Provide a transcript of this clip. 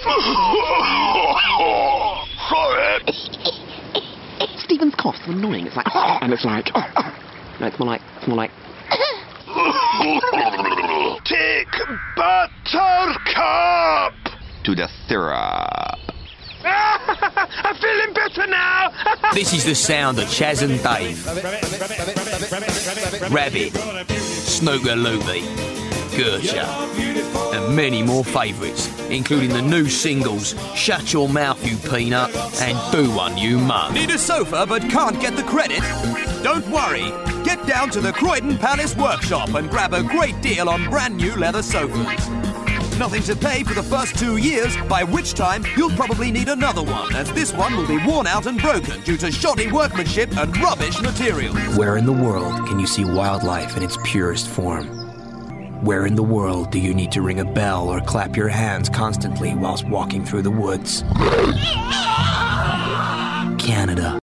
Sorry. Stephen's cough's so annoying. It's like, and it's like, no, it's more like. Take Buttercup To the syrup. I'm feeling better now. This is the sound of Chaz and Dave. Rabbit, Snooker Loopy, Gertrude, and many more favourites, including the new singles Shut Your Mouth You Peanut and Do One You Mug. Need a sofa but can't get the credit? Don't worry. Get down to the Croydon Palace Workshop and grab a great deal on brand new leather sofas. Nothing to pay for the first 2 years, by which time you'll probably need another one, as this one will be worn out and broken due to shoddy workmanship and rubbish materials. Where in the world can you see wildlife in its purest form? Where in the world do you need to ring a bell or clap your hands constantly whilst walking through the woods? Canada.